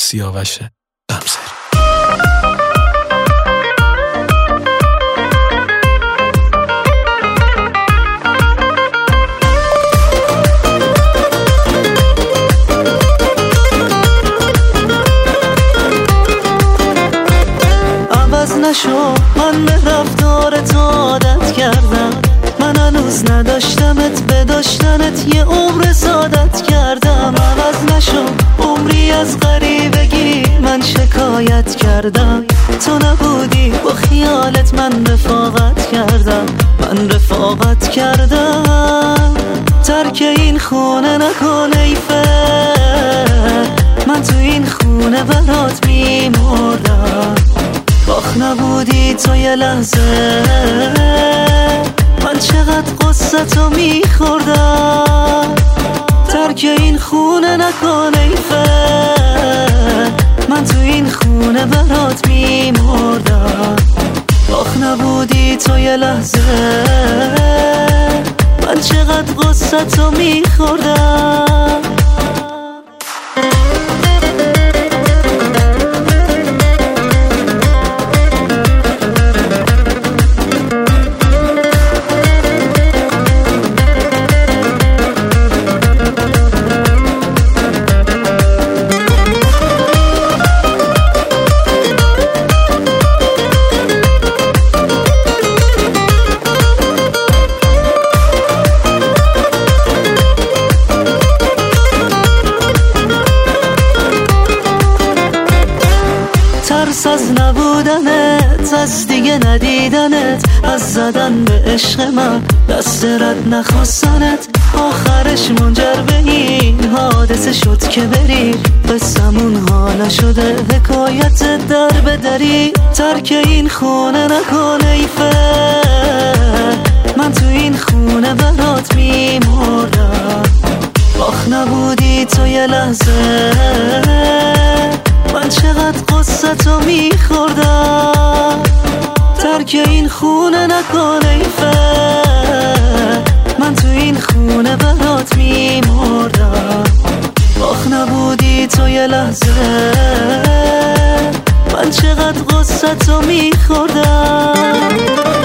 سیاوش غمزری. نشو من به رفتارت عادت کردم، من هنوز نداشتمت به داشتنت یه عمر سعادت کردم. عوض نشو عمری از غریبگی من شکایت کردم، تو نبودی با خیالت من رفاقت کردم. ترک این خونه نکن ایفه، من تو این خونه برات میمردم. باخ نبودی تو یه لحظه، من چقدر قصه تو میخوردم. ترک این خونه نکن ایفه، من تو این خونه برات میمردم. باخ نبودی تو یه لحظه، من چقدر قصه تو میخوردم. ترس از نبودنت، از دیگه ندیدنت، از زدن به عشق من، دست رد نخواستنت، آخرش منجر به این حادثه شد که بری. قصمون حالا شده حکایت در به دری. ترک این خونه نکن ایفه، من تو این خونه برات میمردم. باخ نبودی تو یه لحظه، من چقدر قصه تو میخوردم. ترک این خونه نکن ایفه، من تو این خونه برات میمردم. باخ نبودی تو یه لحظه، من چقدر قصه تو میخوردم.